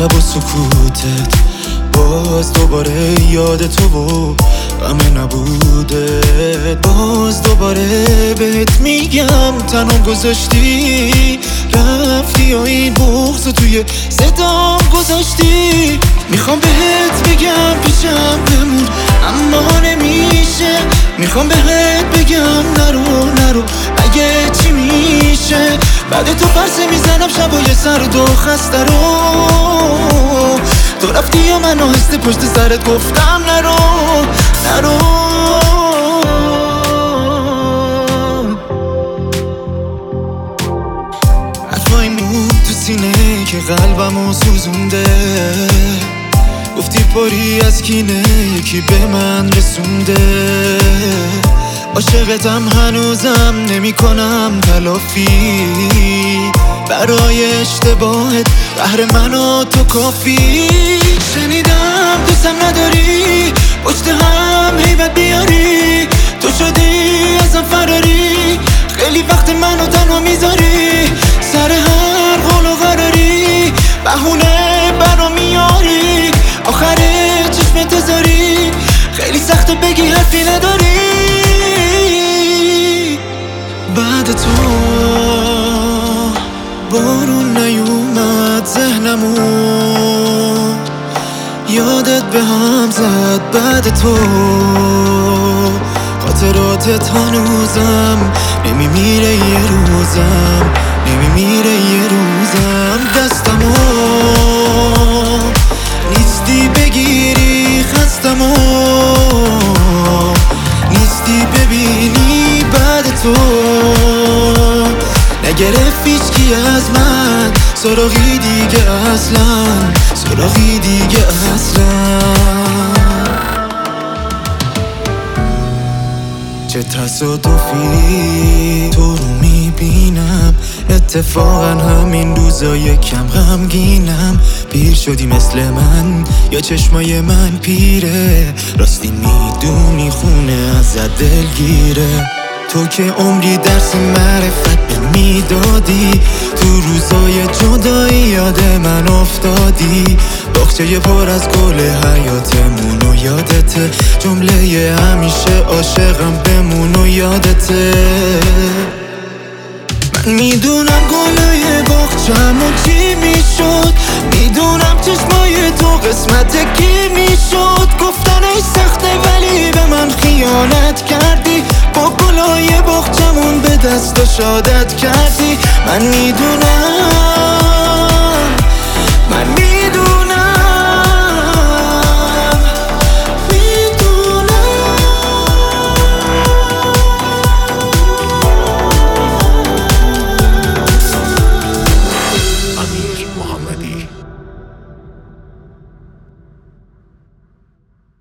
شب و سکوتت باز دوباره یاد تو و غم نبوده، باز دوباره بهت میگم تنها گذاشتی رفتی و این بغض توی صدام گذاشتی. میخوام بهت بگم پیشم بمون اما نمیشه، میخوام بهت بگم نرو اگه چی میشه. بعد تو پرسه میزنم شبای سرد و خسته رو، تو رفتی یا من آهسته پشت سرت گفتم نرو حرفای موند تو سینه که قلبمو سوزونده، گفتی پاری از کینه یکی به من رسونده. عاشقتم هنوزم نمی کنم تلافی، برای اشتباهت قهر من و تو کافی. شنیدم دوستم نداری پشت هم هیبت بیاری، تو شدی ازم فراری، خیلی وقت منو تنها میذاری، سر هر قول و قراری بهونه برا میاری، آخر چشمت زاری خیلی سخته بگی حرفی نداری. بعد تو بارون نیومد ذهنمو، یادت به هم زد. بعد تو خاطراتت هنوزم نمیمیره یه روزم، نمیمیره یه روزم. دستمو نیستی بگیری خستمو، نیستی ببینی. بعد تو نگرفت هیچکی از من سراغی دیگه اصلا، سراغی دیگه اصلا. چه تصادفی تو رو میبینم، اتفاقا همین روزا یکم غمگینم. پیر شدی مثل من یا چشمای من پیره، راستی میدونی خونه ازت دلگیره. تو که عمری درس معرفت به میدادی، تو روزای جدایی یاد من افتادی. باغچه پر از گل حیاتمون و یادته، جمله همیشه عاشقم بمون و یادته. من میدونم گلای باغچه‌مون چی میشد، میدونم چشمای تو قسمت کی میشد. گفتنش سخته ولی به من خیانت کردی، با گلای باغچه‌مون به دست و شادت کردی. من میدونم